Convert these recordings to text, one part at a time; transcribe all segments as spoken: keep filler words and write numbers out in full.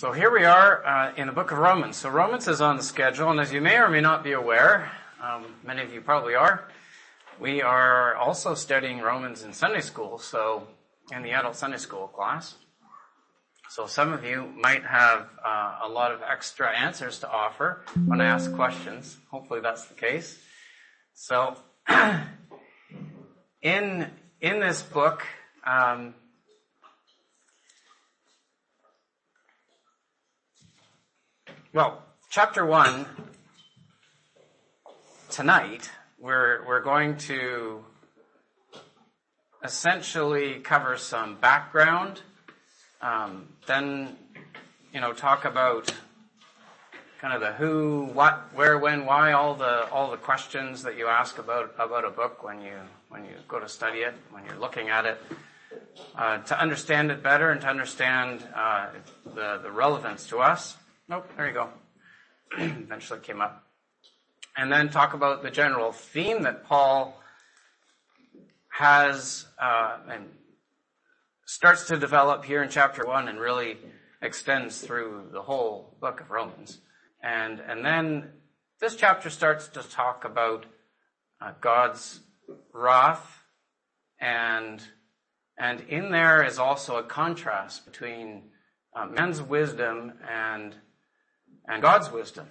So here we are uh, in the book of Romans. So Romans is on the schedule, and as you may or may not be aware, um, many of you probably are, we are also studying Romans in Sunday school, so in the adult Sunday school class. So some of you might have uh, a lot of extra answers to offer when I ask questions. Hopefully that's the case. So in in this book, um, well, chapter one, tonight, we're we're going to essentially cover some background, um, then, you know, talk about kind of the who, what, where, when, why, all the all the questions that you ask about about a book when you when you go to study it, when you're looking at it, uh, to understand it better and to understand uh, the the relevance to us. Nope, there you go. Eventually came up. And then talk about the general theme that Paul has uh, and starts to develop here in chapter one and really extends through the whole book of Romans. And and then this chapter starts to talk about uh, God's wrath, and and in there is also a contrast between uh, man's wisdom and and God's wisdom.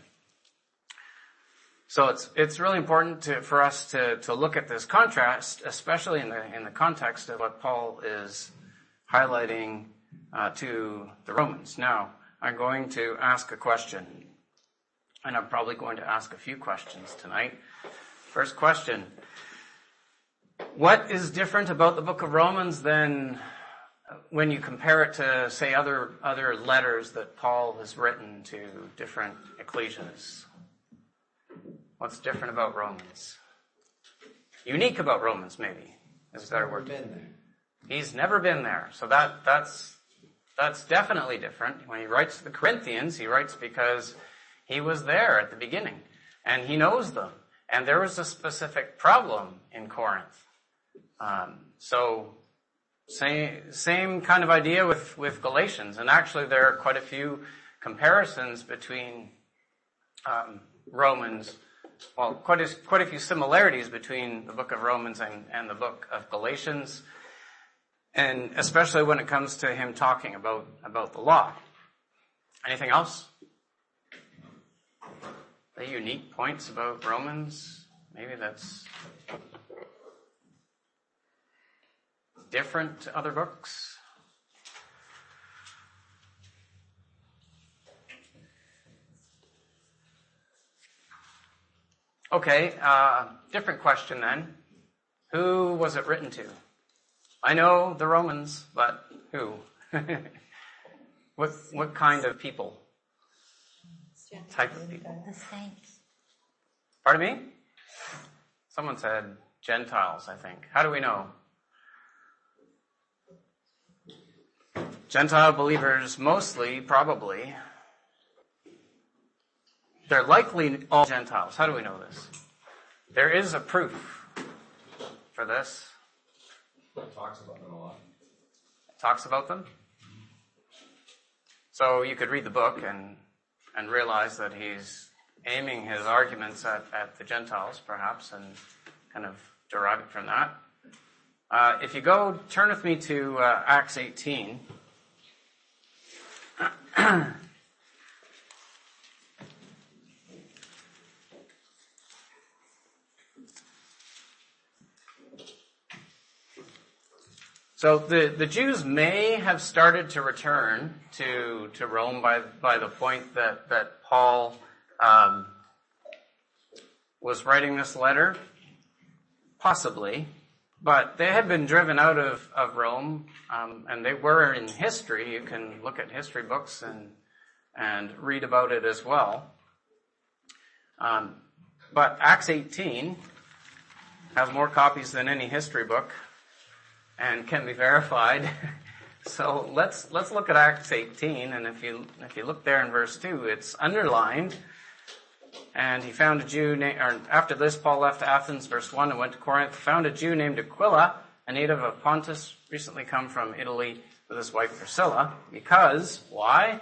So it's it's really important to, for us to, to look at this contrast, especially in the in the context of what Paul is highlighting uh, to the Romans. Now, I'm going to ask a question, and I'm probably going to ask a few questions tonight. First question: what is different about the book of Romans than when you compare it to, say, other other letters that Paul has written to different ecclesias? What's different about Romans? Unique about Romans, maybe, is a better word. Never been there. He's never been there. So that that's that's definitely different. When he writes to the Corinthians, he writes because he was there at the beginning, and he knows them. And there was a specific problem in Corinth. Um, so same same kind of idea with, with Galatians. And actually there are quite a few comparisons between um, Romans. Well, quite a, quite a few similarities between the book of Romans and, and the book of Galatians, and especially when it comes to him talking about, about the law. Anything else? Any unique points about Romans? Maybe that's different to other books? Okay, uh, different question then. Who was it written to? I know the Romans, but who? what what kind of people? Type of people? The saints. Pardon me? Someone said Gentiles, I think. How do we know? Gentile believers mostly, probably. They're likely all Gentiles. How do we know this? There is a proof for this. It talks about them a lot. It talks about them? So you could read the book and and realize that he's aiming his arguments at, at the Gentiles, perhaps, and kind of derive it from that. Uh, if you go, turn with me to uh, Acts eighteen. So the, the Jews may have started to return to, to Rome by, by the point that, that Paul um, was writing this letter, possibly, but they had been driven out of, of Rome, um, and they were in history. You can look at history books and and read about it as well. Um, but Acts eighteen has more copies than any history book, and can be verified. So let's let's look at Acts eighteen, and if you if you look there in verse two, it's underlined. And he found a Jew named, or after this, Paul left Athens, verse one, and went to Corinth. Found a Jew named Aquila, a native of Pontus, recently come from Italy with his wife Priscilla. Because why?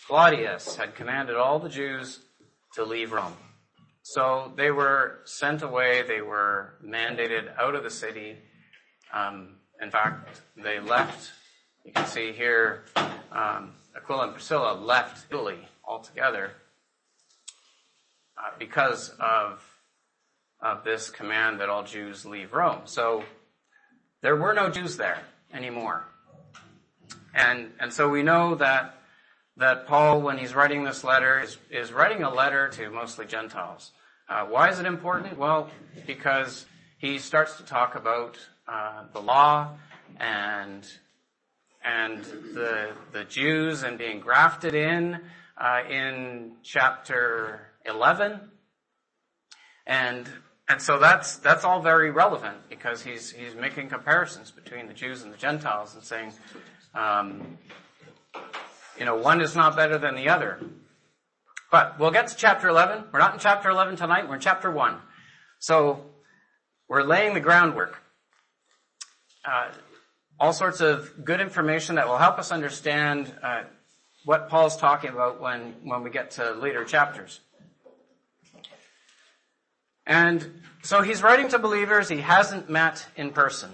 Claudius had commanded all the Jews to leave Rome. So they were sent away. They were mandated out of the city. Um, in fact, they left. You can see here, um, Aquila and Priscilla left Italy altogether uh, because of, of this command that all Jews leave Rome. So there were no Jews there anymore. And, and so we know that, that Paul, when he's writing this letter, is, is writing a letter to mostly Gentiles. Uh, why is it important? Well, because he starts to talk about uh, the law and and the the Jews and being grafted in uh, in chapter eleven, and and so that's that's all very relevant because he's he's making comparisons between the Jews and the Gentiles and saying, um, you know, one is not better than the other. But we'll get to chapter eleven. We're not in chapter eleven tonight. We're in chapter one. So we're laying the groundwork. Uh, all sorts of good information that will help us understand uh, what Paul's talking about when, when we get to later chapters. And so he's writing to believers he hasn't met in person.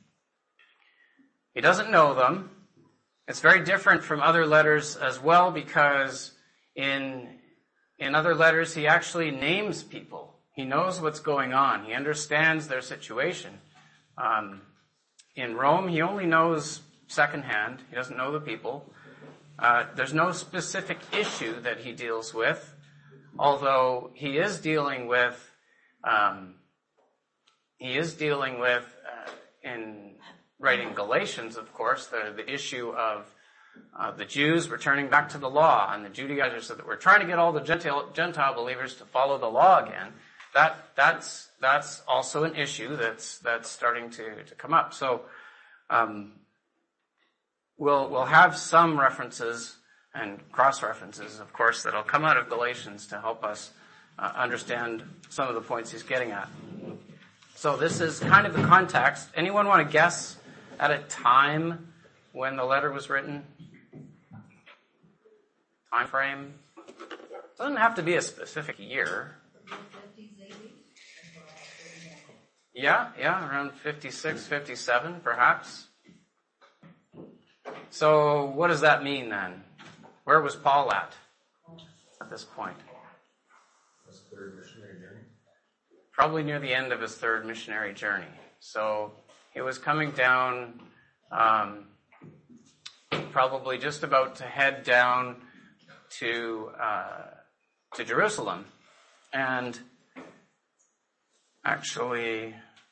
He doesn't know them. It's very different from other letters as well because in in other letters he actually names people. He knows what's going on. He understands their situation. Um, in Rome, he only knows secondhand. He doesn't know the people. Uh, there's no specific issue that he deals with, although he is dealing with um, he is dealing with uh, in writing Galatians, of course, the the issue of Uh, the Jews returning back to the law and the Judaizers so that we're trying to get all the Gentile, Gentile believers to follow the law again. That, that's, that's also an issue that's, that's starting to, to come up. So, um, we'll, we'll have some references and cross-references, of course, that'll come out of Galatians to help us uh, understand some of the points he's getting at. So this is kind of the context. Anyone want to guess at a time when the letter was written? Time frame? Doesn't have to be a specific year. Yeah, yeah, around fifty-six, fifty-seven, perhaps. So what does that mean then? Where was Paul at at this point? His third missionary journey. Probably near the end of his third missionary journey. So he was coming down, um, probably just about to head down to uh, to Jerusalem, and actually,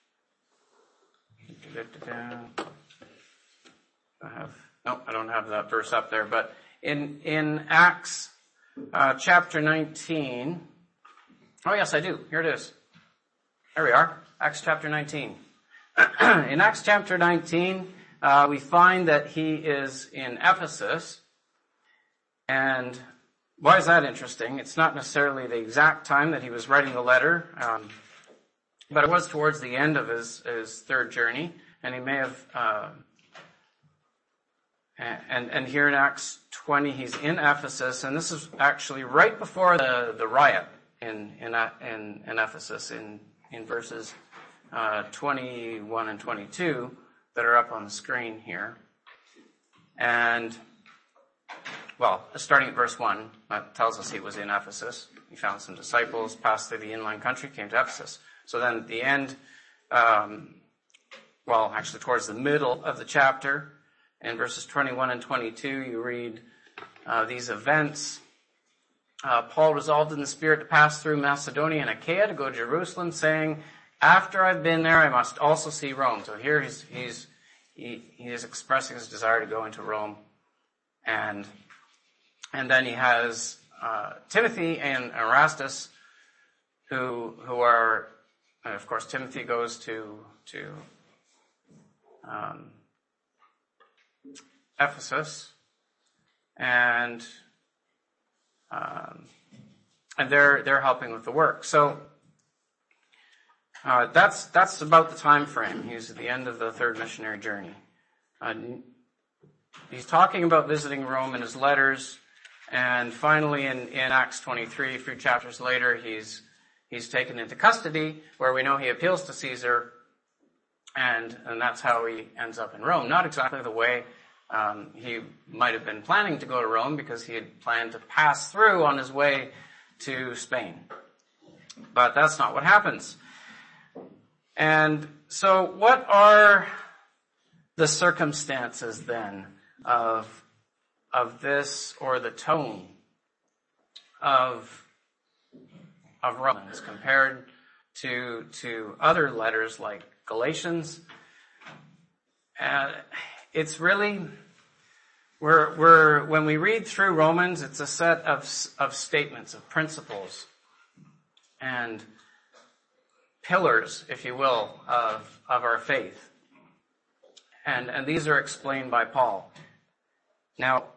I have no, I don't have that verse up there, but in in Acts uh, chapter nineteen. Oh yes, I do. Here it is. There we are. Acts chapter nineteen. In Acts chapter nineteen, uh, we find that he is in Ephesus. And why is that interesting? It's not necessarily the exact time that he was writing the letter, um, but it was towards the end of his, his third journey, and he may have. Uh, and and here in Acts twenty, he's in Ephesus, and this is actually right before the, the riot in in in, in Ephesus in in verses uh, twenty-one and twenty-two that are up on the screen here, and. Well, starting at verse one, that tells us he was in Ephesus. He found some disciples, passed through the inland country, came to Ephesus. So then at the end, um, well, actually towards the middle of the chapter, in verses twenty-one and twenty-two, you read uh, these events. Uh, Paul resolved in the Spirit to pass through Macedonia and Achaia to go to Jerusalem, saying, after I've been there, I must also see Rome. So here he's, he's he, he is expressing his desire to go into Rome. And And then he has uh, Timothy and Erastus, who who are, of course, Timothy goes to to um, Ephesus, and um, and they're they're helping with the work. So uh, that's that's about the time frame. He's at the end of the third missionary journey. Uh, he's talking about visiting Rome in his letters. And finally, in, in Acts twenty-three, a few chapters later, he's he's taken into custody, where we know he appeals to Caesar, and, and that's how he ends up in Rome. Not exactly the way um, he might have been planning to go to Rome, because he had planned to pass through on his way to Spain. But that's not what happens. And so what are the circumstances then of, of this, or the tone of, of Romans compared to, to other letters like Galatians? Uh, it's really, we're, we're, when we read through Romans, it's a set of, of statements, of principles, and pillars, if you will, of, of our faith. And, and these are explained by Paul. Now,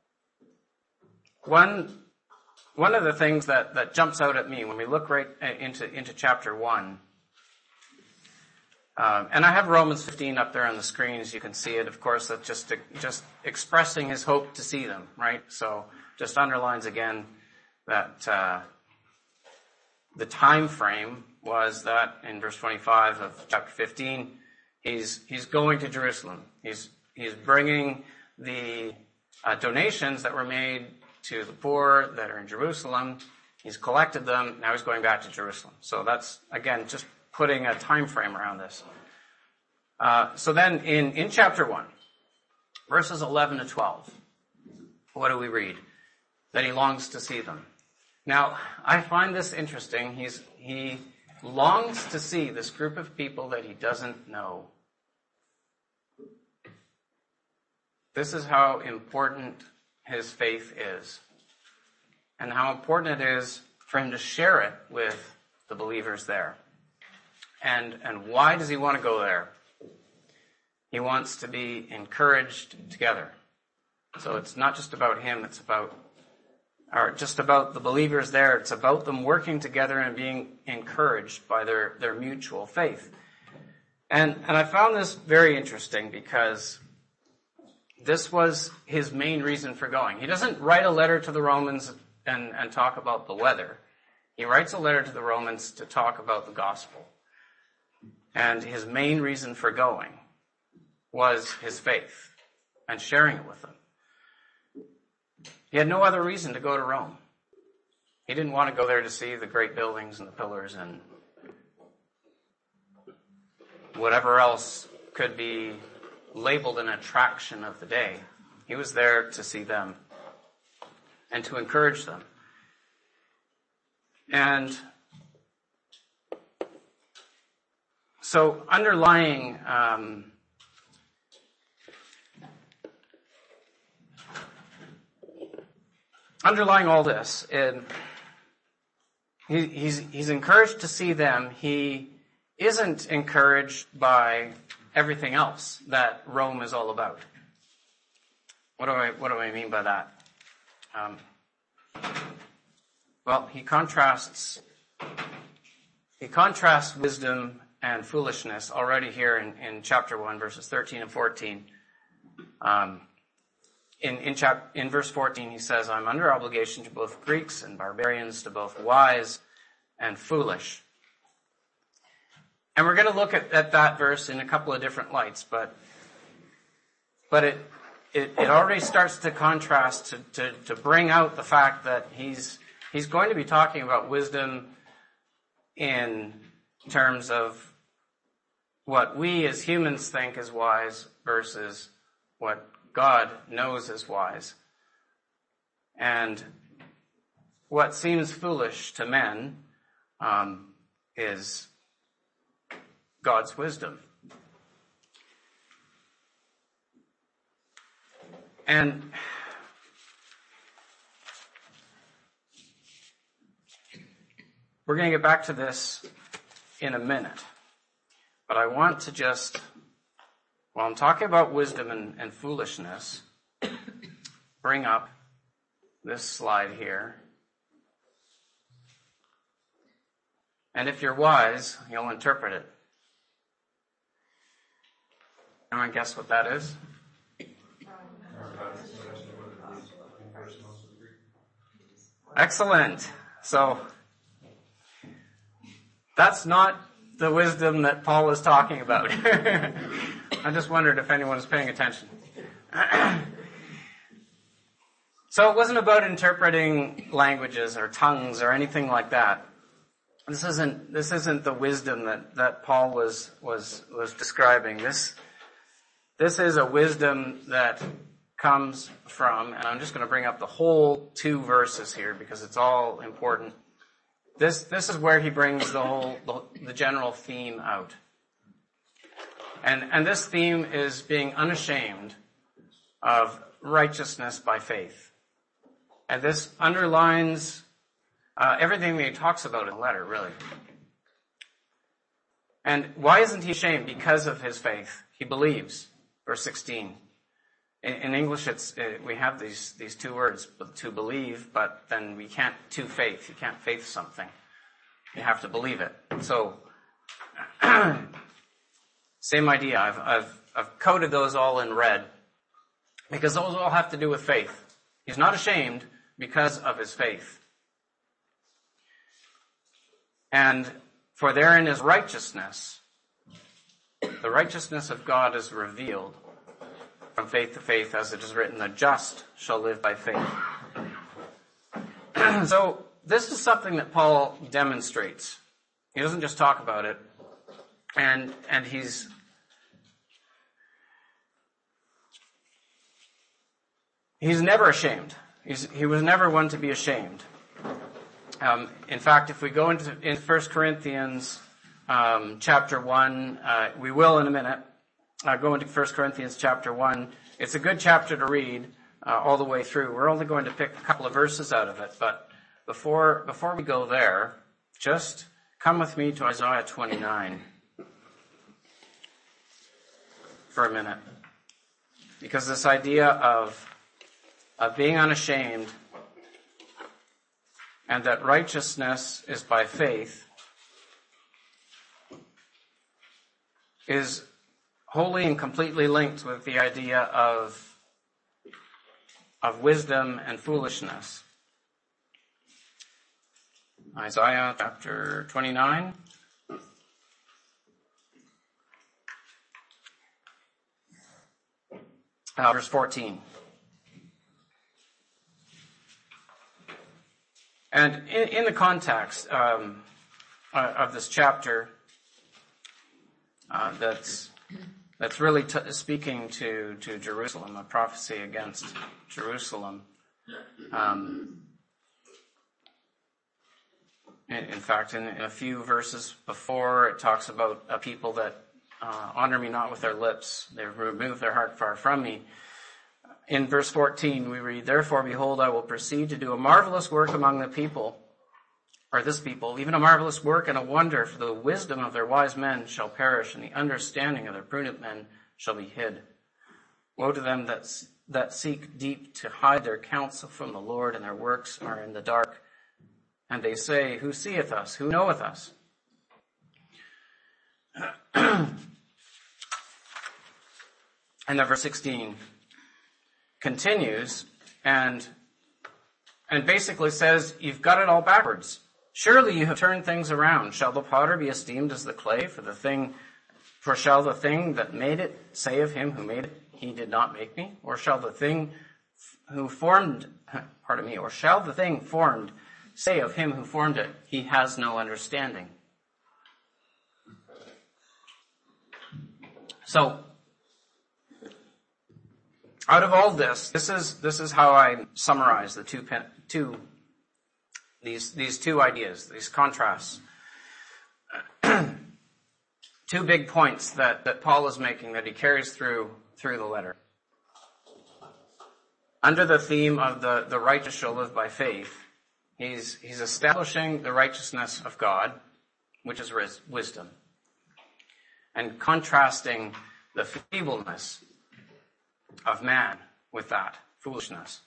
one, one of the things that, that jumps out at me when we look right into, into chapter one, um, and I have Romans fifteen up there on the screen, as you can see it. Of course, that's just, just expressing his hope to see them, right? So just underlines again that, uh, the time frame was that in verse twenty-five of chapter fifteen, he's he's going to Jerusalem. He's he's bringing the uh, donations that were made to the poor that are in Jerusalem. He's collected them. Now he's going back to Jerusalem. So that's, again, just putting a time frame around this. Uh, so then in, in chapter one, verses eleven to twelve, what do we read? That he longs to see them. Now, I find this interesting. He's, he longs to see this group of people that he doesn't know. This is how important his faith is, and how important it is for him to share it with the believers there. And, and why does he want to go there? He wants to be encouraged together. So it's not just about him, it's about or just about the believers there. It's about them working together and being encouraged by their, their mutual faith. And, and I found this very interesting, because this was his main reason for going. He doesn't write a letter to the Romans and, and talk about the weather. He writes a letter to the Romans to talk about the gospel. And his main reason for going was his faith and sharing it with them. He had no other reason to go to Rome. He didn't want to go there to see the great buildings and the pillars and whatever else could be labeled an attraction of the day. He was there to see them and to encourage them. And so underlying um, Underlying all this, and he, he's, he's encouraged to see them. He isn't encouraged by everything else that Rome is all about. What do I, what do I mean by that? Um, well, he contrasts, he contrasts wisdom and foolishness already here in, in chapter one, verses thirteen and fourteen. Um, In, in, chap, in verse fourteen, he says, I'm under obligation to both Greeks and barbarians, to both wise and foolish. And we're going to look at, at that verse in a couple of different lights, but but it it, it already starts to contrast, to, to, to bring out the fact that he's he's going to be talking about wisdom in terms of what we as humans think is wise versus what God knows is wise. And what seems foolish to men um, is God's wisdom. And we're going to get back to this in a minute. But I want to just, while I'm talking about wisdom and, and foolishness, bring up this slide here. And if you're wise, you'll interpret it. Anyone guess what that is? Excellent. So, that's not the wisdom that Paul is talking about. I just wondered if anyone was paying attention. So it wasn't about interpreting languages or tongues or anything like that. This isn't, this isn't the wisdom that, that Paul was, was, was describing. This, this is a wisdom that comes from, and I'm just going to bring up the whole two verses here because it's all important. This, this is where he brings the whole, the, the general theme out. And, and this theme is being unashamed of righteousness by faith. And this underlines uh, everything that he talks about in the letter, really. And why isn't he ashamed? Because of his faith. He believes. Verse sixteen. In, in English, it's uh, we have these these two words, to believe, but then we can't to faith. You can't faith something. You have to believe it. So, same idea. I've I've I've coded those all in red because those all have to do with faith. He's not ashamed because of his faith. And for therein is righteousness. The righteousness of God is revealed from faith to faith, as it is written, the just shall live by faith. So this is something that Paul demonstrates. He doesn't just talk about it. And, and he's, he's never ashamed. He's, he was never one to be ashamed. Um, in fact, if we go into in First Corinthians um, chapter one, uh, we will in a minute uh, go into First Corinthians chapter one. It's a good chapter to read uh, all the way through. We're only going to pick a couple of verses out of it, but before before we go there, just come with me to Isaiah twenty-nine for a minute, because this idea of of being unashamed and that righteousness is by faith is wholly and completely linked with the idea of, of wisdom and foolishness. Isaiah chapter twenty-nine. Uh, verse fourteen. And in, in the context um, uh, of this chapter, uh, that's that's really t- speaking to, to Jerusalem, a prophecy against Jerusalem. Um, in, in fact, in a few verses before, it talks about a people that uh, honor me not with their lips; they remove their heart far from me. In verse fourteen, we read, therefore, behold, I will proceed to do a marvelous work among the people, or this people, even a marvelous work and a wonder, for the wisdom of their wise men shall perish, and the understanding of their prudent men shall be hid. Woe to them that, that seek deep to hide their counsel from the Lord, and their works are in the dark. And they say, who seeth us? Who knoweth us? And then verse sixteen continues and and basically says, you've got it all backwards. Surely you have turned things around. Shall the potter be esteemed as the clay? For the thing, for shall the thing that made it say of him who made it, he did not make me? Or shall the thing who formed, pardon me, or shall the thing formed say of him who formed it, he has no understanding? So, out of all this, this is this is how I summarize the two two these these two ideas, these contrasts. Two big points that, that Paul is making that he carries through through the letter. Under the theme of the, the righteous shall live by faith, he's he's establishing the righteousness of God, which is wisdom, and contrasting the feebleness of man with that foolishness.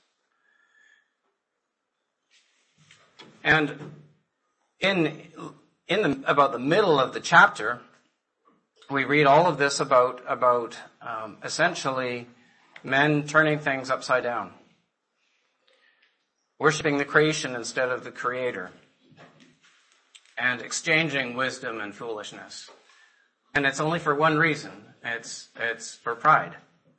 And in in the about the middle of the chapter, we read all of this about about um, essentially men turning things upside down. worshiping the creation instead of the Creator, and exchanging wisdom and foolishness. And it's only for one reason. It's, it's for pride.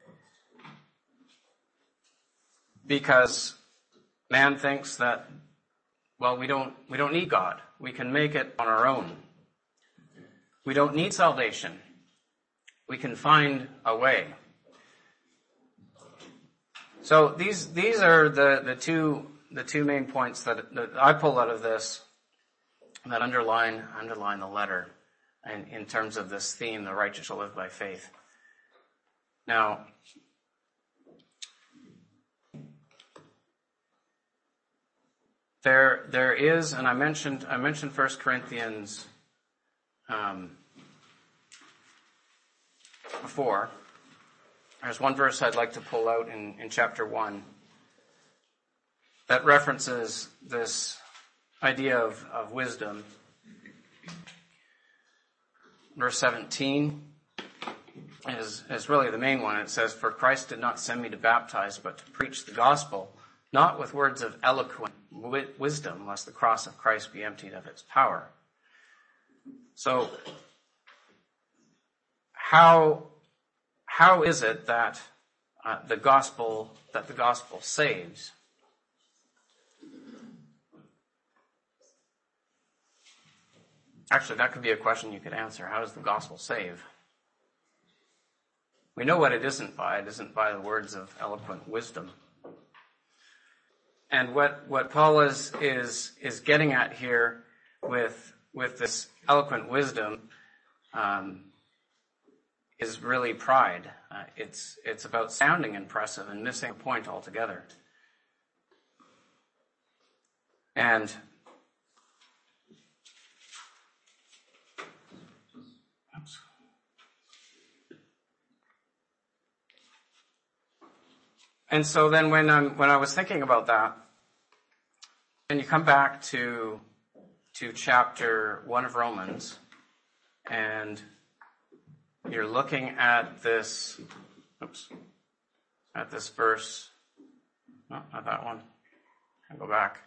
Because man thinks that, well, we don't, we don't need God. We can make it on our own. We don't need salvation. We can find a way. So these, these are the, the two, the two main points that, that I pull out of this that underline, underline the letter in, in terms of this theme, the righteous shall live by faith. Now, There, there is, and I mentioned, I mentioned First Corinthians um, before. There's one verse I'd like to pull out in, in chapter one that references this idea of, of wisdom. Verse seventeen is, is really the main one. It says, "For Christ did not send me to baptize, but to preach the gospel, not with words of eloquent wisdom, lest the cross of Christ be emptied of its power." So, how how is it that uh, the gospel that the gospel saves? Actually, that could be a question you could answer. How does the gospel save? We know what it isn't by. It isn't by the words of eloquent wisdom. And what, what Paul is, is, is getting at here with, with this eloquent wisdom, um, is really pride. Uh, it's, it's about sounding impressive and missing a point altogether. And oops. And so then when I'm, when I was thinking about that, and you come back to, to chapter one of Romans, and you're looking at this, oops, at this verse, no, not that one, I'll go back.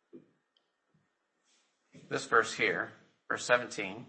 This verse here, verse seventeen,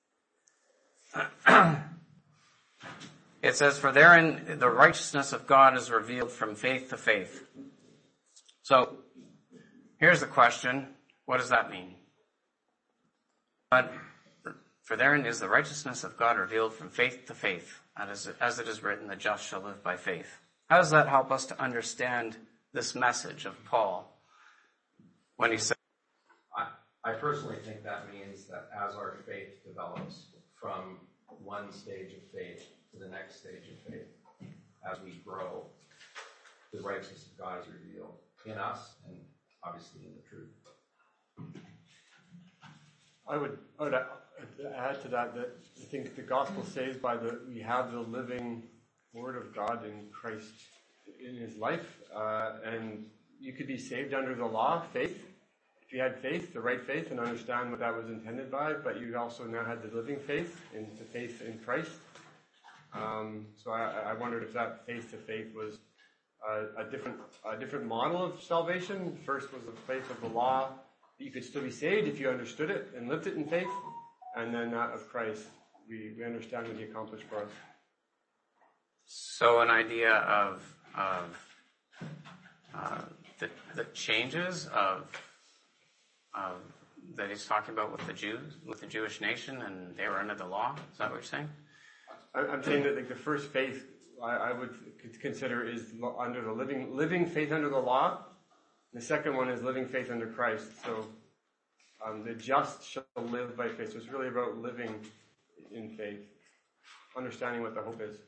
it says, "For therein the righteousness of God is revealed from faith to faith." So, here's the question. What does that mean? But, "For therein is the righteousness of God revealed from faith to faith, as it is written, the just shall live by faith." How does that help us to understand this message of Paul when he said, I, I personally think that means that as our faith develops from one stage of faith to the next stage of faith, as we grow, the righteousness of God is revealed in us and obviously in the truth. I would, I would add to that that I think the gospel saves by the we have the living Word of God in Christ in His life, uh, and you could be saved under the law, faith. If you had faith, the right faith, and understand what that was intended by, but you also now had the living faith, in the faith in Christ. Um, so I, I wondered if that faith to faith was a, a different a different model of salvation. First was the faith of the law. You could still be saved if you understood it and lived it in faith, and then that of Christ. We, we understand what He accomplished for us. so an idea of, of uh, the, the changes of, of that he's talking about with the Jews, with the Jewish nation, and they were under the law? Is that what you're saying? I'm saying that like the first faith I, I would consider is under the living living faith under the law. The second one is living faith under Christ. So um, the just shall live by faith. So it's really about living in faith, understanding what the hope is.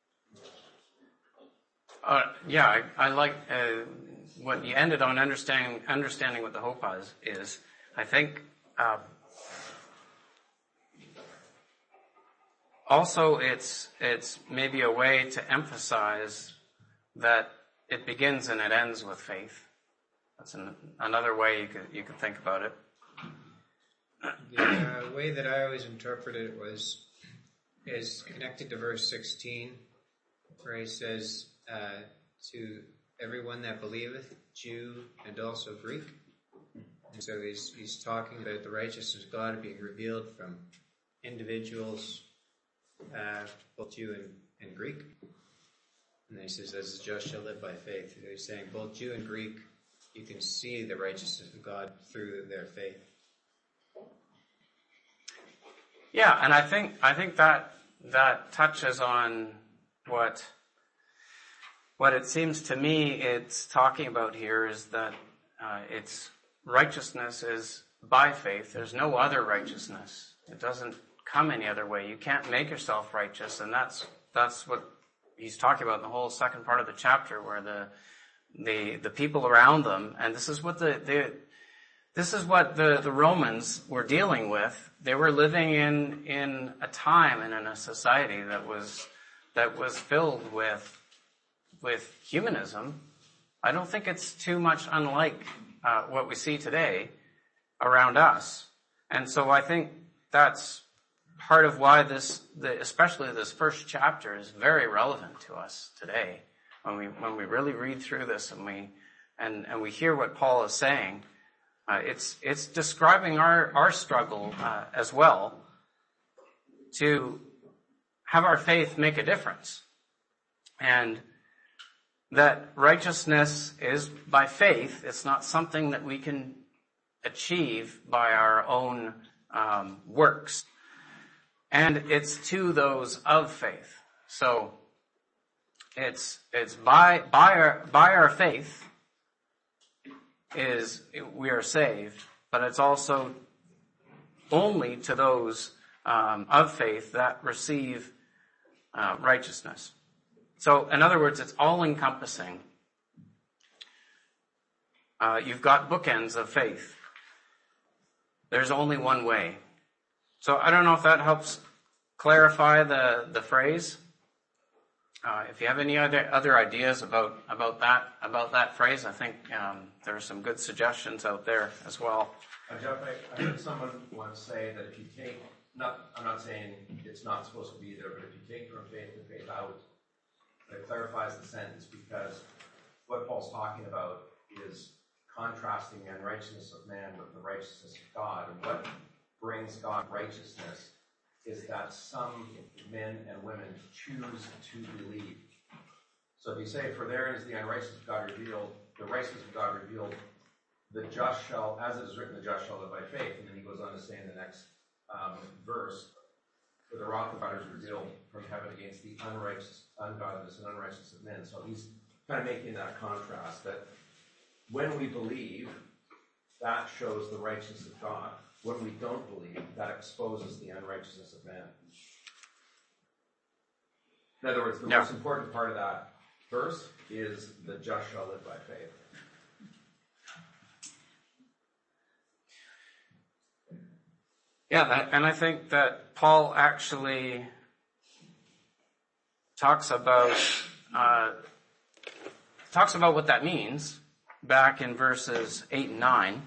Uh, yeah, I, I like uh, what you ended on, understanding understanding what the hope is. Is I think uh, also it's it's maybe a way to emphasize that it begins and it ends with faith. That's an, another way you could you could think about it. The uh, way that I always interpreted it was is connected to verse sixteen, where he says, uh, "To everyone that believeth Jew and also Greek. And so he's, he's talking about the righteousness of God being revealed from individuals, uh, both Jew and, and Greek. And then he says, as the just shall live by faith. He's saying both Jew and Greek, you can see the righteousness of God through their faith. Yeah, and I think I think that that touches on what what it seems to me it's talking about here is that uh, it's righteousness is by faith. There's no other righteousness. It doesn't come any other way. You can't make yourself righteous, and that's that's what he's talking about in the whole second part of the chapter, where the the the people around them, and this is what the, the this is what the, the Romans were dealing with. They were living in in a time and in a society that was that was filled with with humanism. I don't think it's too much unlike uh, what we see today around us, and so I think that's part of why this, the, especially this first chapter, is very relevant to us today. When we when we really read through this and we and, and we hear what Paul is saying, uh, it's it's describing our our struggle uh, as well to have our faith make a difference, and that righteousness is by faith. It's not something that we can achieve by our own um, works. And it's to those of faith. So it's it's by by our by our faith is we are saved, but it's also only to those um, of faith that receive uh, righteousness. So in other words, it's all encompassing. Uh, you've got bookends of faith. There's only one way. So I don't know if that helps clarify the, the phrase. Uh, if you have any other other ideas about about that about that phrase, I think um, there are some good suggestions out there as well. Uh, Jeff, I, I heard someone once say that if you take, not, I'm not saying it's not supposed to be there, but if you take from faith to faith out, it clarifies the sentence, because what Paul's talking about is contrasting the unrighteousness of man with the righteousness of God. And what brings God righteousness is that some men and women choose to believe. So if you say, for there is the unrighteousness of God revealed, the righteousness of God revealed, the just shall, as it is written, the just shall live by faith. And then he goes on to say in the next um, verse, for the wrath of God is revealed from heaven against the unrighteous, ungodliness and unrighteousness of men. So he's kind of making that contrast, that when we believe, that shows the righteousness of God. When we don't believe, that exposes the unrighteousness of man. In other words, the yeah. most important part of that verse is the just shall live by faith. Yeah, and I think that Paul actually talks about uh, talks about what that means back in verses eight and nine.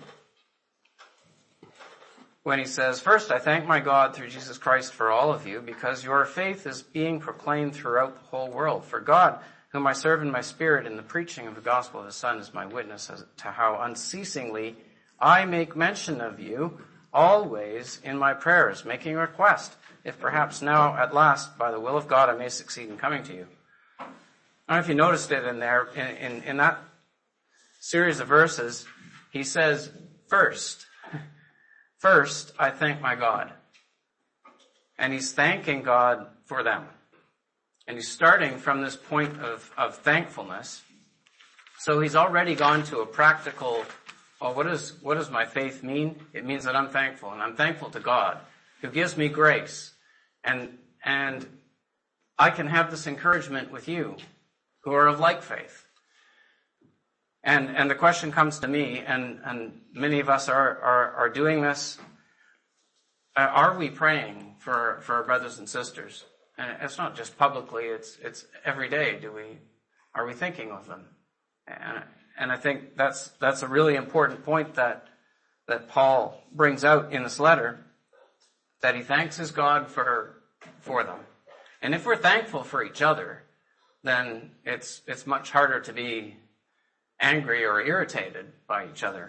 When he says, first, I thank my God through Jesus Christ for all of you, because your faith is being proclaimed throughout the whole world. For God, whom I serve in my spirit in the preaching of the gospel of his Son, is my witness as to how unceasingly I make mention of you always in my prayers, making request, if perhaps now at last, by the will of God, I may succeed in coming to you. I don't know if you noticed it in there, in, in, in that series of verses, he says, first, First, I thank my God. And he's thanking God for them. And he's starting from this point of, of thankfulness. So he's already gone to a practical, well, what, is, what does my faith mean? It means that I'm thankful. And I'm thankful to God, who gives me grace. And, and I can have this encouragement with you, who are of like faith. And and the question comes to me, and, and many of us are, are, are doing this. Uh, are we praying for, for our brothers and sisters? And it's not just publicly, it's it's every day. Do we are we thinking of them? And and I think that's that's a really important point that that Paul brings out in this letter, that he thanks his God for for them. And if we're thankful for each other, then it's it's much harder to be angry or irritated by each other.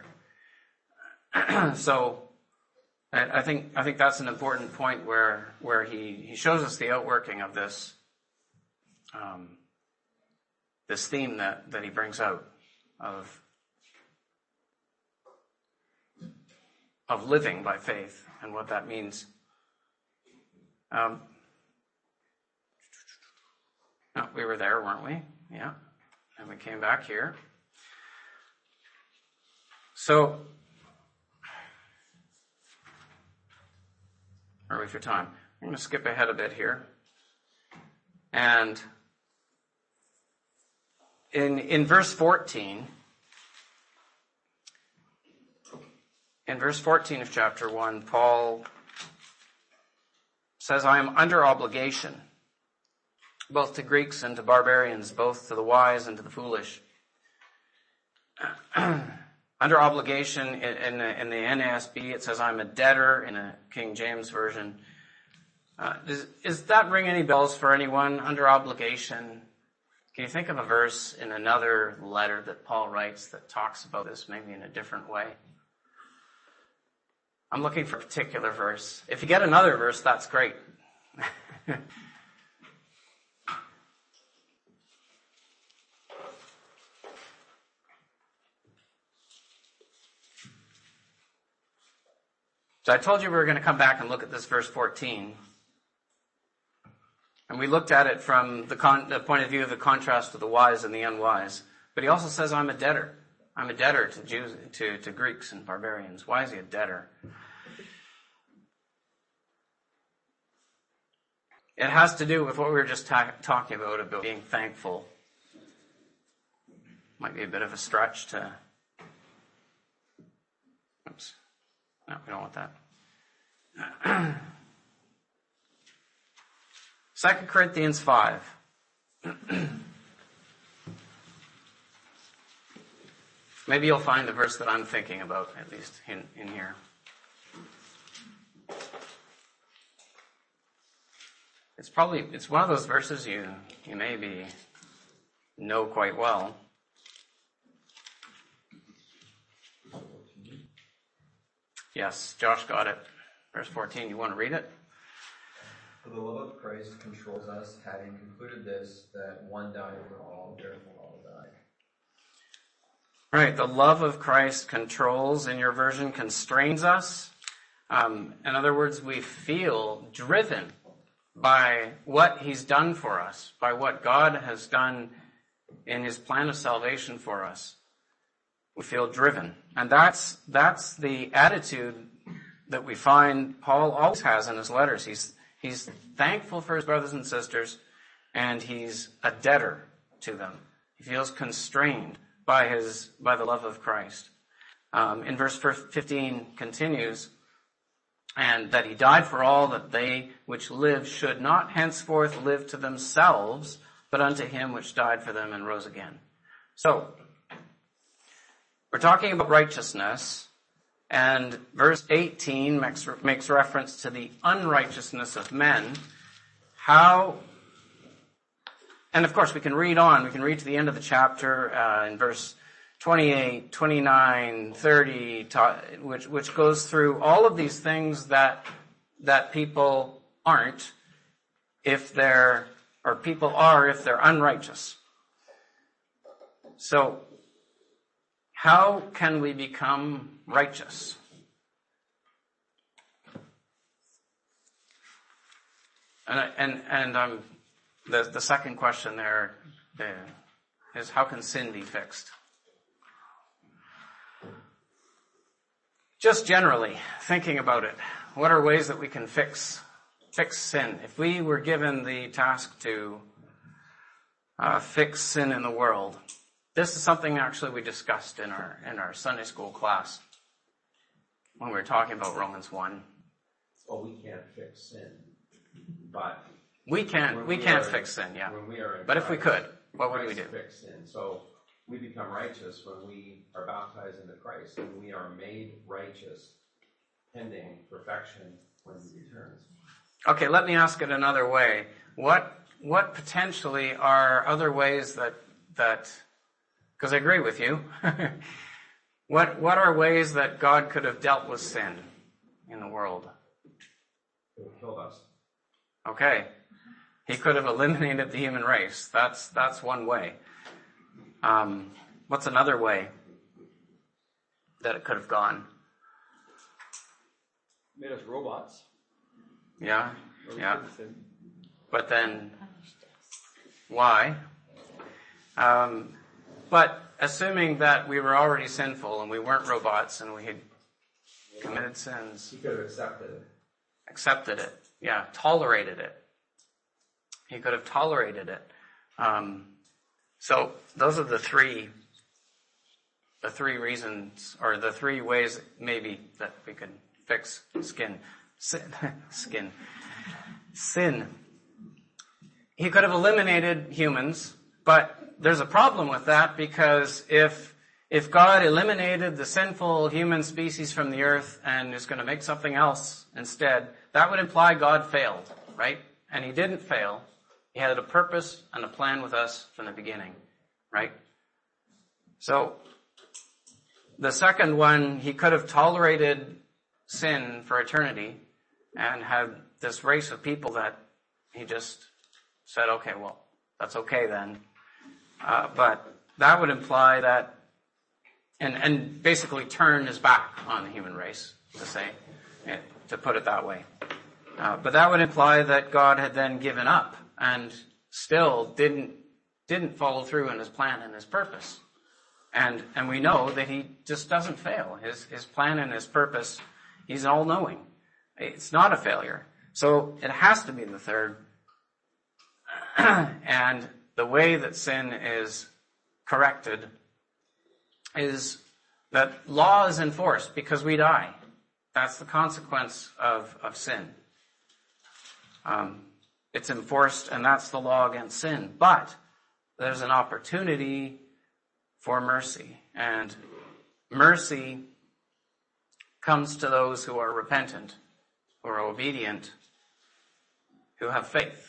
So I think I think that's an important point where where he, he shows us the outworking of this um, this theme that, that he brings out of of living by faith and what that means. Um, oh, we were there, weren't we? Yeah. And we came back here. So, are we for time? I'm going to skip ahead a bit here. And in in verse fourteen, in verse fourteen of chapter one, Paul says, I am under obligation, both to Greeks and to barbarians, both to the wise and to the foolish. Under obligation, in, in, the, in the N A S B, it says, I'm a debtor, in a King James Version. Uh, does, does that ring any bells for anyone? Under obligation. Can you think of a verse in another letter that Paul writes that talks about this maybe in a different way? I'm looking for a particular verse. If you get another verse, that's great. So I told you we were going to come back and look at this verse fourteen. And we looked at it from the, con- the point of view of the contrast of the wise and the unwise. But he also says, I'm a debtor. I'm a debtor to Jews, to, to Greeks and barbarians. Why is he a debtor? It has to do with what we were just ta- talking about, about being thankful. Might be a bit of a stretch to... Oops. No, we don't want that. Second Corinthians five. Maybe you'll find the verse that I'm thinking about, at least in, in here. It's probably, it's one of those verses you, you maybe know quite well. Yes, Josh got it. Verse fourteen, you want to read it? For the love of Christ controls us, having concluded this, that one died for all, therefore all died. Right, the love of Christ controls, in your version, constrains us. Um, in other words, we feel driven by what he's done for us, by what God has done in his plan of salvation for us. We feel driven. And that's that's the attitude that we find Paul always has in his letters. He's he's thankful for his brothers and sisters, and he's a debtor to them. He feels constrained by his by the love of Christ. Um, in verse fifteen continues, and that he died for all, that they which live should not henceforth live to themselves, but unto him which died for them and rose again. So, we're talking about righteousness, and verse eighteen makes, makes reference to the unrighteousness of men. How, and of course we can read on, we can read to the end of the chapter uh, in verse twenty-eight, twenty-nine, thirty, which, which goes through all of these things that, that people aren't if they're, or people are if they're unrighteous. So, how can we become righteous? And and and um, the the second question there is, how can sin be fixed? Just generally thinking about it, what are ways that we can fix fix sin? If we were given the task to uh, fix sin in the world. This is something actually we discussed in our in our Sunday school class when we were talking about Romans one. Well, we can't fix sin, but we can't we, we can't fix sin, yeah. When we are in but Christ, if we could, what would Christ we do? Fix sin. So we become righteous when we are baptized into Christ, and we are made righteous, pending perfection when He returns. Okay, let me ask it another way. What what potentially are other ways that that because I agree with you. what what are ways that God could have dealt with sin in the world? It would kill us. Okay. He could have eliminated the human race. That's that's one way. Um, what's another way that it could have gone? Made us robots. Yeah, Or we yeah. couldn't sin. But then, why? Um, but assuming that we were already sinful and we weren't robots and we had committed sins, He could have accepted it. accepted it, yeah, tolerated it. He could have tolerated it. Um, so those are the three, the three reasons, or the three ways maybe that we could fix skin, sin, skin, sin. He could have eliminated humans, but there's a problem with that, because if if God eliminated the sinful human species from the earth and is going to make something else instead, that would imply God failed, right? And he didn't fail. He had a purpose and a plan with us from the beginning, right? So the second one, he could have tolerated sin for eternity and had this race of people that he just said, okay, well, that's okay then. Uh, but that would imply that, and, and basically turn his back on the human race, to say, to put it that way. Uh, but that would imply that God had then given up and still didn't didn't follow through in his plan and his purpose. And and we know that he just doesn't fail. His his plan and his purpose, he's all-knowing. It's not a failure. So it has to be the third. And the way that sin is corrected is that law is enforced because we die. That's the consequence of, of sin. Um, it's enforced, and that's the law against sin. But there's an opportunity for mercy. And mercy comes to those who are repentant, who are obedient, who have faith.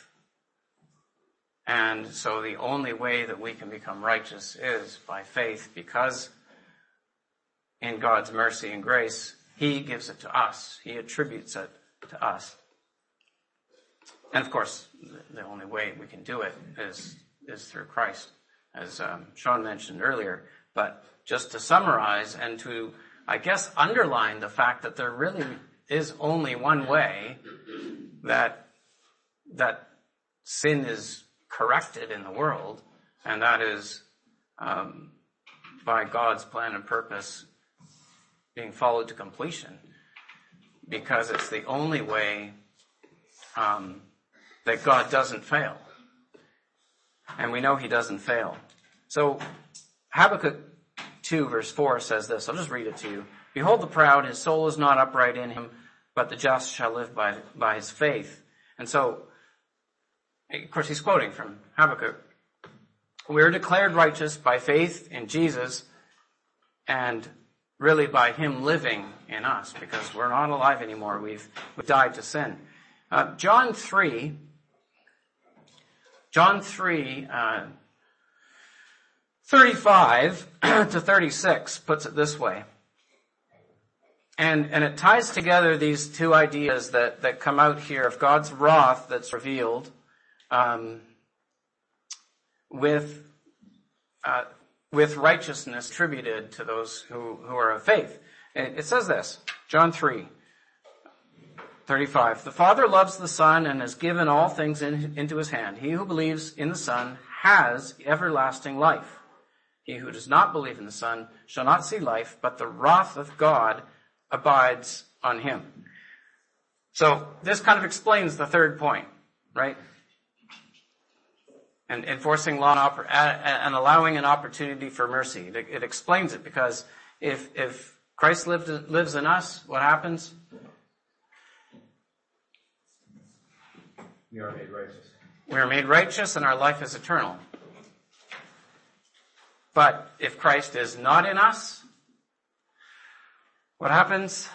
And so the only way that we can become righteous is by faith, because in God's mercy and grace, he gives it to us. He attributes it to us. And of course, the only way we can do it is, is through Christ, as um, Sean mentioned earlier. But just to summarize and to, I guess, underline the fact that there really is only one way that, that sin is corrected in the world, and that is um, by God's plan and purpose being followed to completion, because it's the only way um, that God doesn't fail. And we know he doesn't fail. So Habakkuk two verse four says this. I'll just read it to you. Behold the proud, his soul is not upright in him, but the just shall live by, by his faith. And so, of course, he's quoting from Habakkuk. We are declared righteous by faith in Jesus, and really by him living in us, because we're not alive anymore. We've, we've died to sin. Uh, John three, John three, uh, thirty-five to thirty-six puts it this way. And, and it ties together these two ideas that, that come out here of God's wrath that's revealed, um, with, uh, with righteousness attributed to those who, who are of faith. It, it says this, John three, thirty-five. The Father loves the Son and has given all things in, into his hand. He who believes in the Son has everlasting life. He who does not believe in the Son shall not see life, but the wrath of God abides on him. So this kind of explains the third point, right? And enforcing law and, oppor- and allowing an opportunity for mercy. It, it explains it, because if if Christ lived, lives in us, what happens? We are made righteous. We are made righteous, and our life is eternal. But if Christ is not in us, what happens?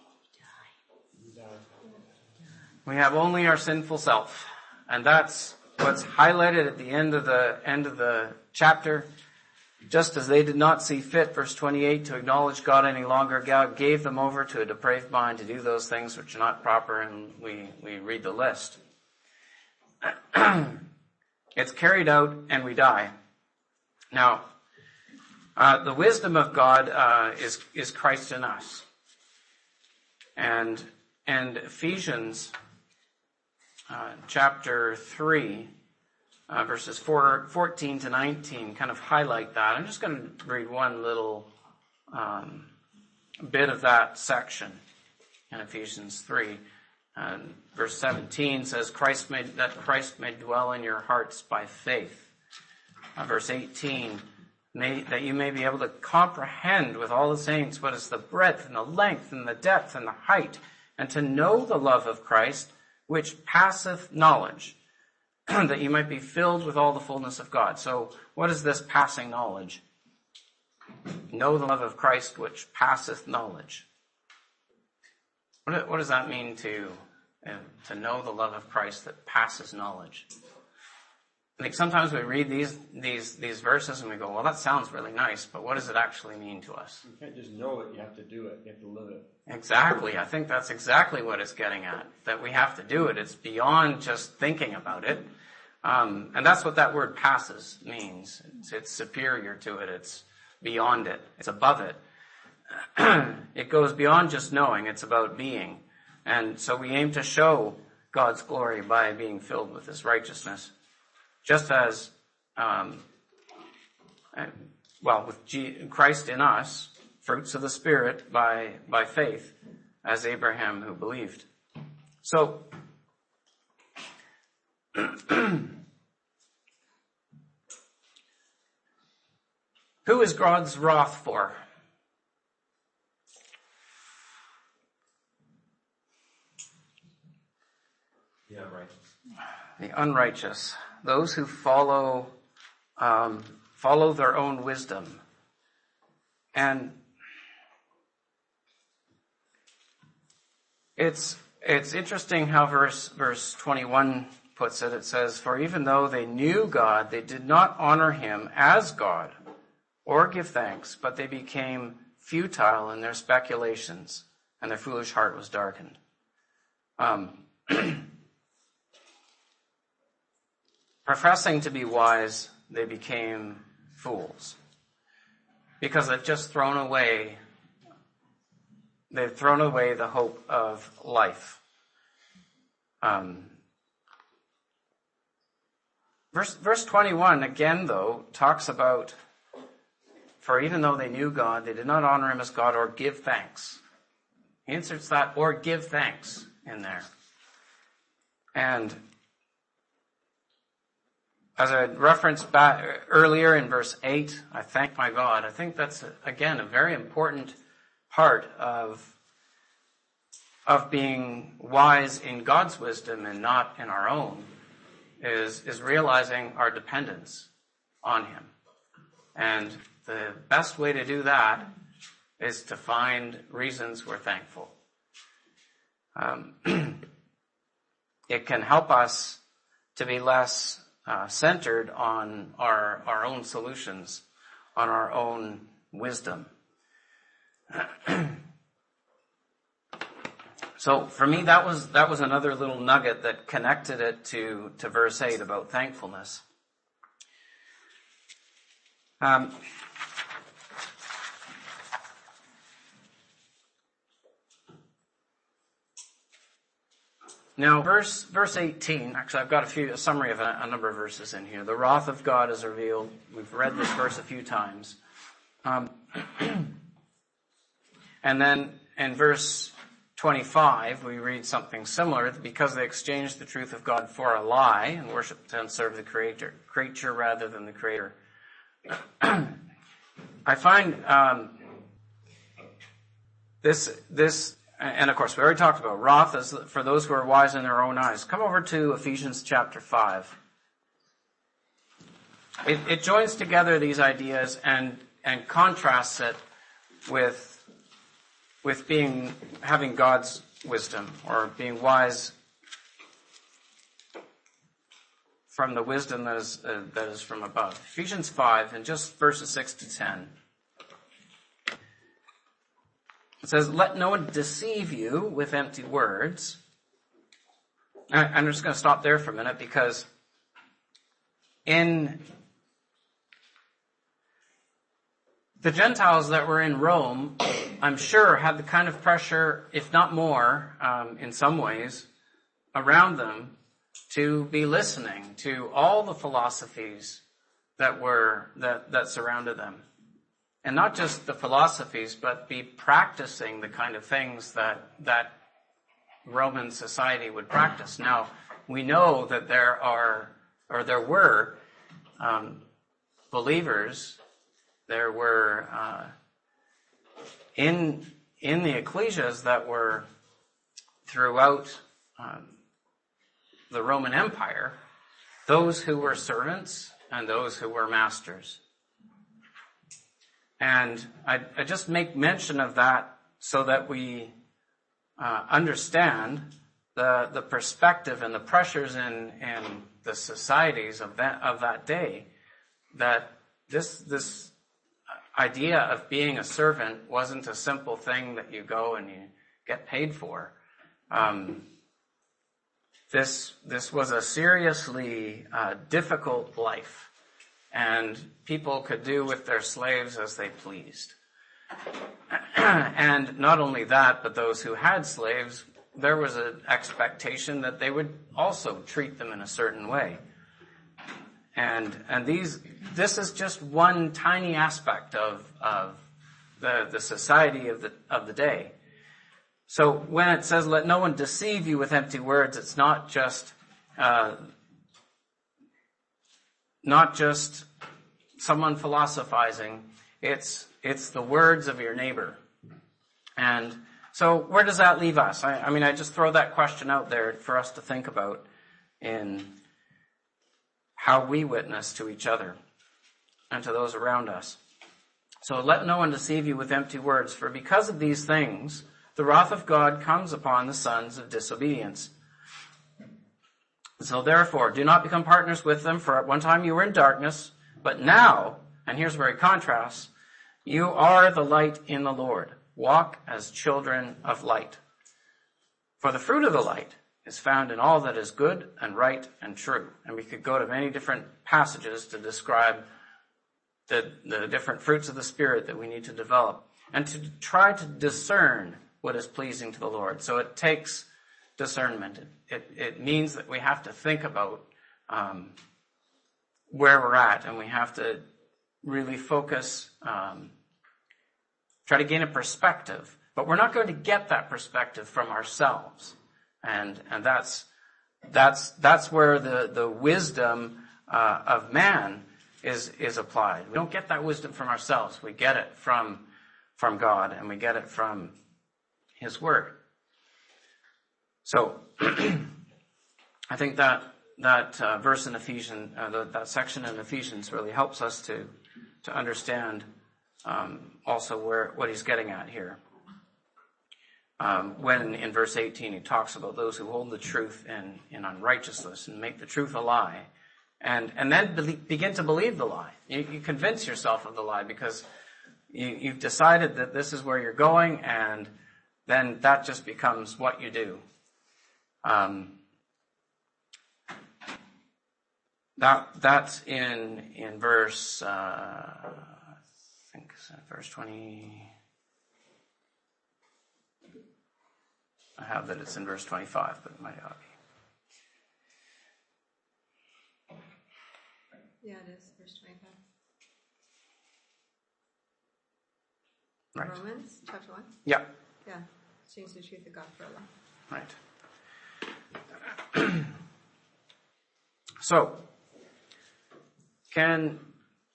We have only our sinful self. And that's what's highlighted at the end of the end of the chapter. Just as they did not see fit, verse twenty-eight, to acknowledge God any longer, God gave them over to a depraved mind to do those things which are not proper, and we, we read the list. It's carried out and we die. Now, uh, the wisdom of God uh, is is Christ in us. And and Ephesians uh, chapter three, uh, verses four, fourteen to nineteen kind of highlight that. I'm just going to read one little um, bit of that section in Ephesians three. Uh, verse seventeen says, Christ may, that Christ may dwell in your hearts by faith. Uh, verse eighteen, may, that you may be able to comprehend with all the saints what is the breadth and the length and the depth and the height, and to know the love of Christ, which passeth knowledge, that you might be filled with all the fullness of God. So what is this passing knowledge? Know the love of Christ, which passeth knowledge. What, what does that mean to, uh, to know the love of Christ that passes knowledge? I think sometimes we read these, these, these verses and we go, well, that sounds really nice, but what does it actually mean to us? You can't just know it, you have to do it, you have to live it. Exactly. I think that's exactly what it's getting at, that we have to do it. It's beyond just thinking about it. Um, and that's what that word passes means. It's, it's superior to it. It's beyond it. It's above it. It goes beyond just knowing. It's about being. And so we aim to show God's glory by being filled with His righteousness. Just as, um, well, with G- Christ in us, fruits of the Spirit by, by faith, as Abraham who believed. So, who is God's wrath for? Yeah, right. The unrighteous. Those who follow, um, follow their own wisdom. And it's, it's interesting how verse, verse twenty-one puts it. It says, for even though they knew God, they did not honor Him as God or give thanks, but they became futile in their speculations, and their foolish heart was darkened. Um, professing to be wise, they became fools. Because they've just thrown away, they've thrown away the hope of life. Um, verse, verse twenty-one, again though, talks about, for even though they knew God, they did not honor Him as God or give thanks. He inserts that, or give thanks, in there. And as I referenced back earlier in verse eight, I thank my God. I think that's, again, a very important part of, of being wise in God's wisdom and not in our own, is, is realizing our dependence on Him. And the best way to do that is to find reasons we're thankful. Um, it can help us to be less Uh, centered on our our own solutions, on our own wisdom. So for me, that was that was another little nugget that connected it to to verse eight about thankfulness. Um, Now, verse verse eighteen, actually I've got a few a summary of a, a number of verses in here. The wrath of God is revealed. We've read this verse a few times. Um, and then in verse twenty-five, we read something similar. Because they exchanged the truth of God for a lie and worshipped and served the creator, creature rather than the Creator. I find um, this this... And of course, we already talked about wrath is for those who are wise in their own eyes. Come over to Ephesians chapter five. It, it joins together these ideas and and contrasts it with with being having God's wisdom or being wise from the wisdom that is, uh, that is from above. Ephesians five, and just verses six to ten. It says, let no one deceive you with empty words. I, I'm just going to stop there for a minute, because in the Gentiles that were in Rome, I'm sure, had the kind of pressure, if not more, um, in some ways, around them to be listening to all the philosophies that were that, that surrounded them. And not just the philosophies, but be practicing the kind of things that that Roman society would practice. Now, we know that there are, or there were, um, believers. There were uh, in in the ecclesias that were throughout um, the Roman Empire, those who were servants and those who were masters. And I, I just make mention of that so that we uh, understand the the perspective and the pressures in in the societies of that of that day. That this this idea of being a servant wasn't a simple thing that you go and you get paid for. Um, this this was a seriously uh, difficult life, and people could do with their slaves as they pleased. And not only that, but those who had slaves, there was an expectation that they would also treat them in a certain way. And and these this is just one tiny aspect of of the the society of the of the day. So when it says, "Let no one deceive you with empty words," it's not just uh, not just someone philosophizing. It's it's the words of your neighbor. And so where does that leave us? I, I mean, I just throw that question out there for us to think about in how we witness to each other and to those around us. So let no one deceive you with empty words, for because of these things, the wrath of God comes upon the sons of disobedience. So therefore, do not become partners with them, for at one time you were in darkness, but now, and here's where he contrasts, you are the light in the Lord. Walk as children of light. For the fruit of the light is found in all that is good and right and true. And we could go to many different passages to describe the, the different fruits of the Spirit that we need to develop and to try to discern what is pleasing to the Lord. So it takes discernment. It, it, it means that we have to think about um, where we're at, and we have to really focus, um, try to gain a perspective. But we're not going to get that perspective from ourselves. And and that's that's that's where the, the wisdom uh, of man is is applied. We don't get that wisdom from ourselves. We get it from from God, and we get it from His Word. So I think that that uh, verse in Ephesians, uh, the, that section in Ephesians, really helps us to to understand um, also where what he's getting at here. Um, when in verse eighteen he talks about those who hold the truth in, in unrighteousness and make the truth a lie, and and then be, begin to believe the lie. You, you convince yourself of the lie because you, you've decided that this is where you're going, and then that just becomes what you do. Um, that that's in in verse uh, I think it's in verse twenty. I have that it's in verse twenty-five, but it might not be. Yeah, it is, verse twenty-five. Right. Romans, chapter one? Yeah. Yeah. Change the truth of God for a lie. Right. So, can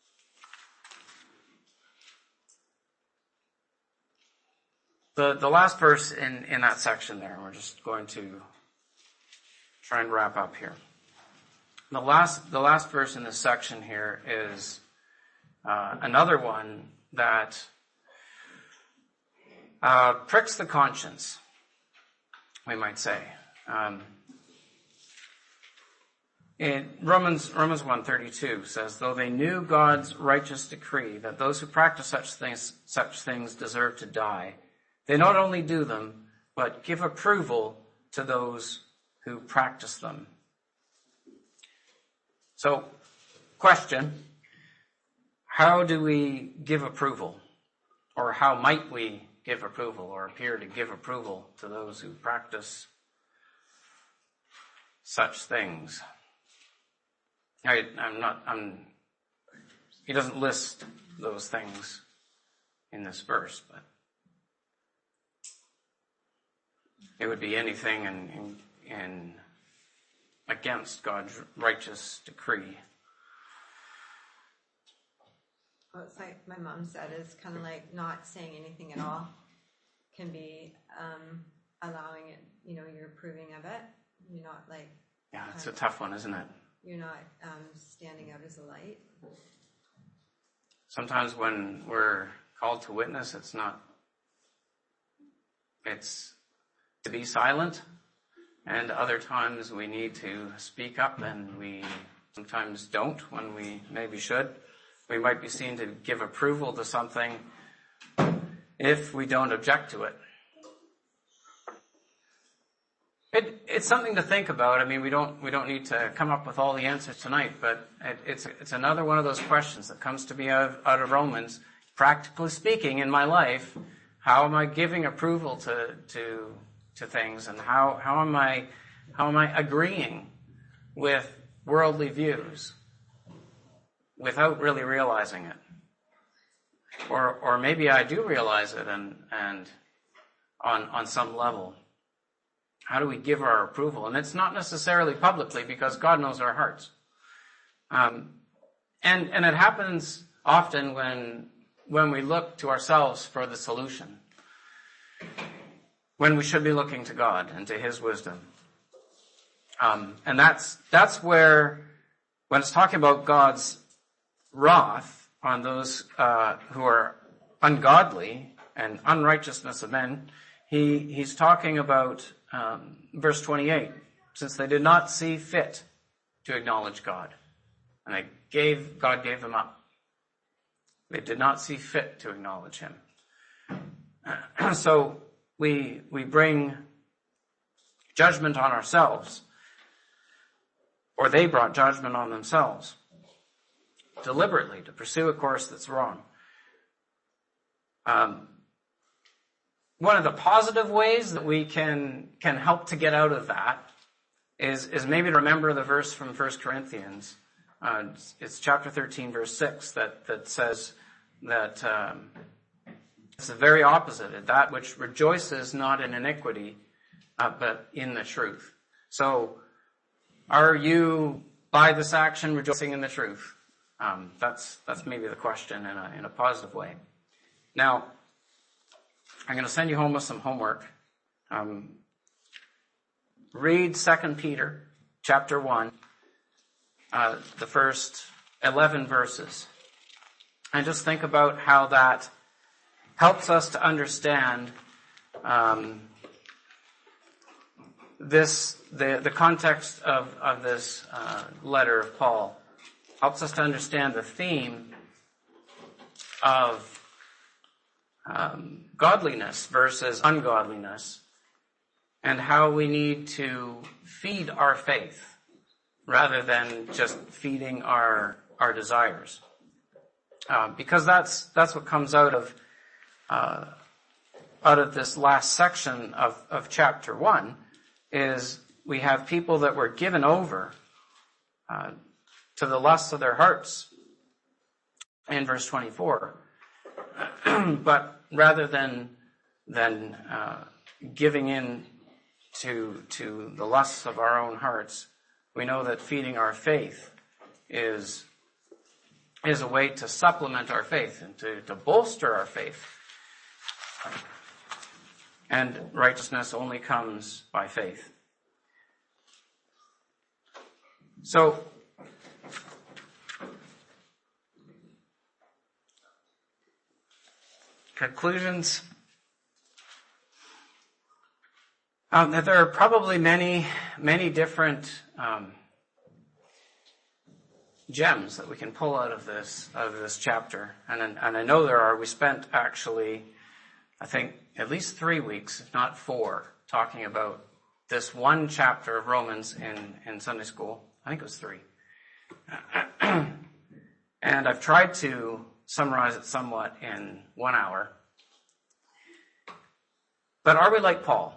The the last verse in, in that section there, we're just going to try and wrap up here. The last the last verse in this section here is uh, another one that uh, pricks the conscience, we might say. Um, in Romans Romans one thirty-two says, though they knew God's righteous decree that those who practice such things such things deserve to die, they not only do them, but give approval to those who practice them. So, question, how do we give approval? Or how might we give approval or appear to give approval to those who practice such things? I, I'm not, I'm, he doesn't list those things in this verse, but it would be anything in, in, in against God's righteous decree. Well, it's like my mom said, it's kind of like not saying anything at all can be um, allowing it, you know, you're approving of it. You're not like... Yeah, it's a tough one, isn't it? You're not um, standing out as a light. Sometimes when we're called to witness, it's not, it's to be silent. And other times we need to speak up, and we sometimes don't when we maybe should. We might be seen to give approval to something if we don't object to it. It, it's something to think about. I mean, we don't we don't need to come up with all the answers tonight, but it, it's it's another one of those questions that comes to me out of, out of Romans. Practically speaking, in my life, how am I giving approval to to to things, and how how am I how am I agreeing with worldly views without really realizing it? Or or maybe I do realize it, and and on on some level. How do we give our approval? And it's not necessarily publicly, because God knows our hearts. Um, and and it happens often when when we look to ourselves for the solution, when we should be looking to God and to His wisdom. Um, and that's that's where, when it's talking about God's wrath on those uh, who are ungodly and unrighteousness of men, he he's talking about um, verse twenty-eight, since they did not see fit to acknowledge God, and they gave God gave them up. They did not see fit to acknowledge Him. So we we bring judgment on ourselves, or they brought judgment on themselves, deliberately to pursue a course that's wrong. Um, one of the positive ways that we can can help to get out of that is is maybe to remember the verse from First Corinthians. Uh, it's, it's chapter thirteen, verse six, that that says that um, it's the very opposite. That which rejoices not in iniquity, uh, but in the truth. So, are you by this action rejoicing in the truth? Um, that's that's maybe the question in a in a positive way. Now, I'm going to send you home with some homework. Um, read Second Peter chapter one, uh, the first eleven verses, and just think about how that helps us to understand um, this the the context of of this uh, letter of Paul. Helps us to understand the theme of um, godliness versus ungodliness, and how we need to feed our faith rather than just feeding our our desires, uh, because that's that's what comes out of uh, out of this last section of of chapter one. Is we have people that were given over Uh, to the lusts of their hearts in verse twenty-four. But rather than than uh, giving in to to the lusts of our own hearts, we know that feeding our faith is is a way to supplement our faith and to, to bolster our faith. And righteousness only comes by faith. So, conclusions. Um, there are probably many, many different um, gems that we can pull out of this out of this chapter, and and I know there are. We spent actually, I think, at least three weeks, if not four, talking about this one chapter of Romans in in Sunday school. I think it was three, and I've tried to summarize it somewhat in one hour. But are we like Paul?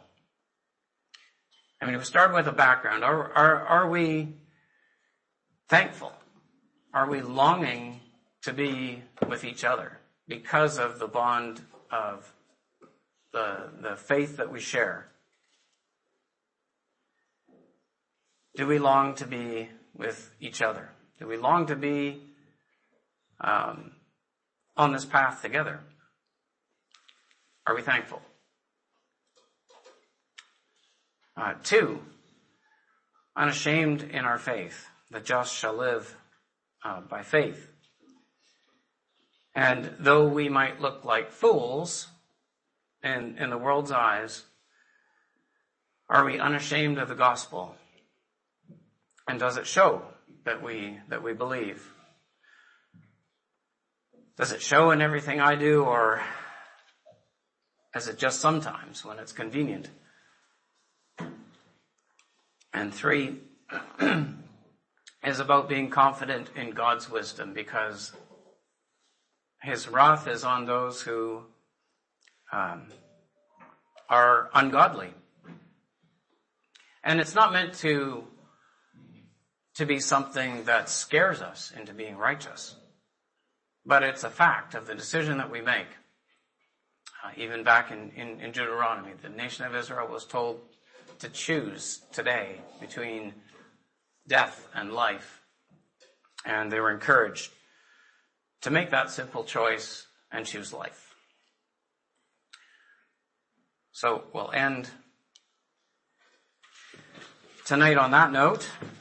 I mean, if we start with a background, are are are we thankful? Are we longing to be with each other because of the bond of the, the faith that we share? Do we long to be with each other? Do we long to be um, on this path together? Are we thankful? Uh, two, unashamed in our faith. The just shall live uh, by faith. And though we might look like fools in, in the world's eyes, are we unashamed of the gospel? And does it show that we that we believe? Does it show in everything I do, or is it just sometimes when it's convenient? And three is about being confident in God's wisdom, because his wrath is on those who um, are ungodly. And it's not meant to, to be something that scares us into being righteous, but it's a fact of the decision that we make. Uh, even back in, in, in Deuteronomy, the nation of Israel was told to choose today between death and life. And they were encouraged to make that simple choice and choose life. So we'll end tonight on that note.